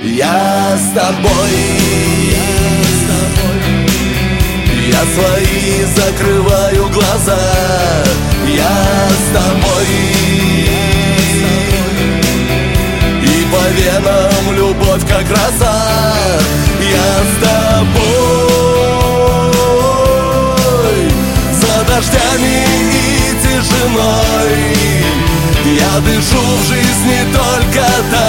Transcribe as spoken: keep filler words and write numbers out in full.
Я с тобой, я свои закрываю глаза. Я с тобой, и по венам любовь как роса. Я с тобой, за дождями и тишиной. Я дышу в жизни только так.